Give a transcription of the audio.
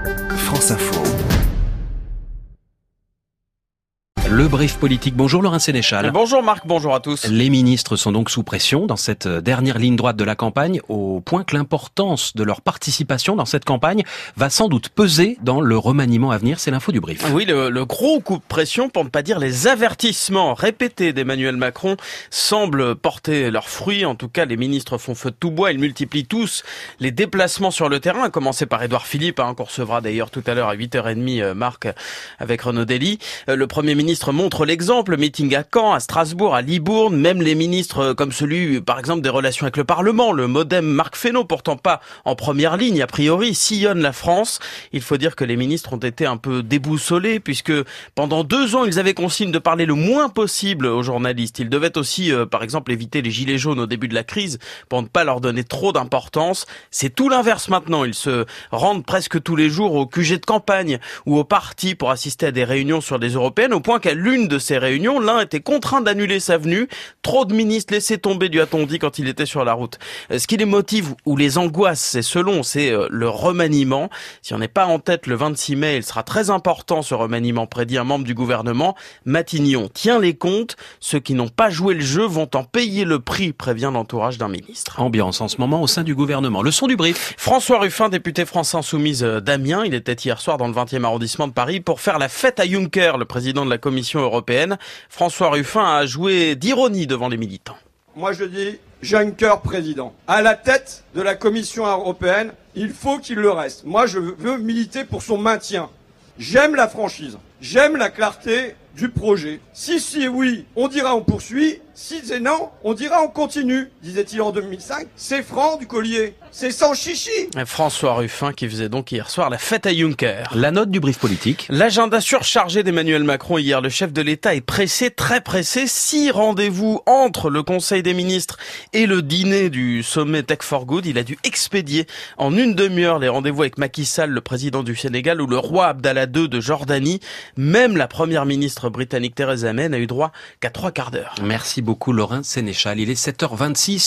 France Info. Le brief politique. Bonjour Laurent Sénéchal. Bonjour Marc, bonjour à tous. Les ministres sont donc sous pression dans cette dernière ligne droite de la campagne, au point que l'importance de leur participation dans cette campagne va sans doute peser dans le remaniement à venir. C'est l'info du brief. Oui, le gros coup de pression, pour ne pas dire les avertissements répétés d'Emmanuel Macron, semblent porter leurs fruits. En tout cas, les ministres font feu de tout bois. Ils multiplient tous les déplacements sur le terrain, à commencer par Édouard Philippe, qu'on recevra d'ailleurs tout à l'heure à 8h30, Marc, avec Renaud Dely. Le Premier ministre montre l'exemple, meeting à Caen, à Strasbourg, à Libourne, même les ministres comme celui, par exemple, des relations avec le Parlement, le MoDem Marc Fesneau, pourtant pas en première ligne, a priori, sillonne la France. Il faut dire que les ministres ont été un peu déboussolés, puisque pendant 2 ans, ils avaient consigne de parler le moins possible aux journalistes. Ils devaient aussi, par exemple, éviter les gilets jaunes au début de la crise, pour ne pas leur donner trop d'importance. C'est tout l'inverse maintenant. Ils se rendent presque tous les jours au QG de campagne ou au parti pour assister à des réunions sur les européennes, au point qu'à l'une de ces réunions, l'un était contraint d'annuler sa venue. Trop de ministres laissés tomber, lui a-t-on dit, quand il était sur la route. Ce qui les motive ou les angoisse, c'est le remaniement. Si on n'est pas en tête le 26 mai, il sera très important ce remaniement, prédit un membre du gouvernement. Matignon tient les comptes. Ceux qui n'ont pas joué le jeu vont en payer le prix, prévient l'entourage d'un ministre. Ambiance en ce moment au sein du gouvernement. Le son du brief. François Ruffin, député France Insoumise d'Amiens, il était hier soir dans le 20e arrondissement de Paris pour faire la fête à Juncker, le président de la Commission européenne. François Ruffin a joué d'ironie devant les militants. Moi je dis Juncker président. À la tête de la Commission européenne, il faut qu'il le reste. Moi je veux militer pour son maintien. J'aime la franchise, j'aime la clarté du projet. Si c'est oui, on dira on poursuit. Si c'est non, on dira on continue, disait-il en 2005. C'est franc du collier, c'est sans chichi. François Ruffin qui faisait donc hier soir la fête à Juncker. La note du brief politique. L'agenda surchargé d'Emmanuel Macron hier. Le chef de l'État est pressé, très pressé. 6 rendez-vous entre le Conseil des ministres et le dîner du sommet Tech for Good. Il a dû expédier en une demi-heure les rendez-vous avec Macky Sall, le président du Sénégal, ou le roi Abdallah II de Jordanie. Même la première ministre britannique Theresa May n'a eu droit qu'à 3 quarts d'heure. Merci beaucoup Laurent Sénéchal. Il est 7h26.